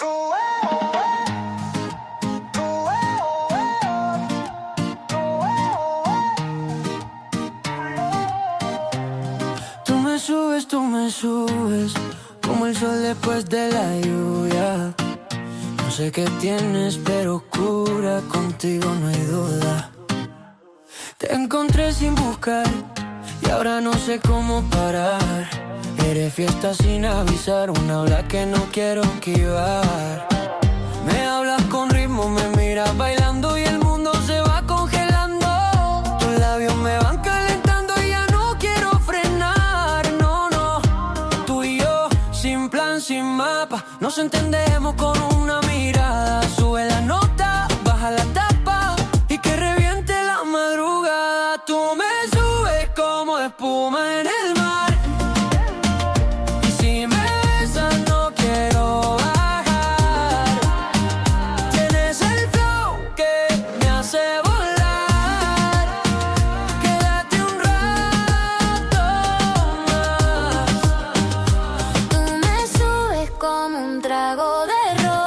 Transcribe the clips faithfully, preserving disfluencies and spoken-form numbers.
Tú me subes, tú me subes, como el sol después de la lluvia. No sé qué tienes, pero cura, contigo no hay duda. Te encontré sin buscar y ahora no sé cómo parar. Eres fiesta sin avisar, una ola que no quiero esquivar. Me hablas con ritmo, me miras bailando y el mundo se va congelando. Tus labios me van calentando y ya no quiero frenar. No, no, tú y yo, sin plan, sin mapa, nos entendemos con una mirada. Sube la nota, baja la tapa y que reviente la madrugada. Tú me subes como espuma en el mar. Y si me besas no quiero bajar. Tienes el flow que me hace volar. Quédate un rato más. Tú me subes como un trago de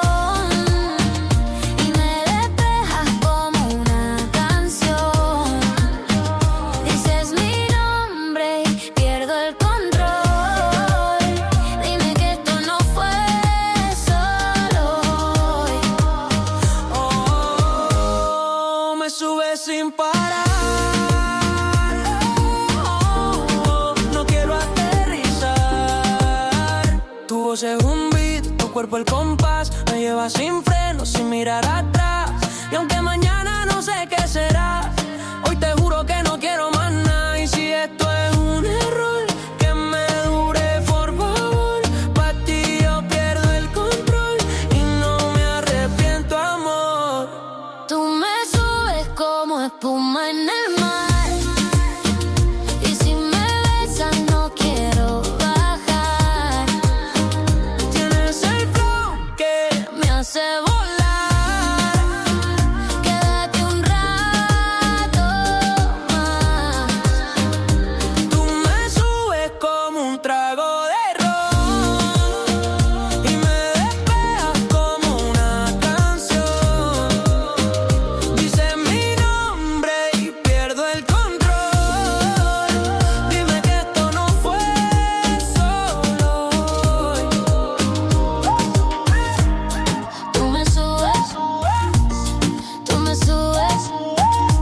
sin parar, oh, oh, no quiero aterrizar. Tu voz es un beat, tu cuerpo el compás. Me lleva sin freno, sin mirar atrás. Y aunque mañana no sé qué será, hoy te juro que no quiero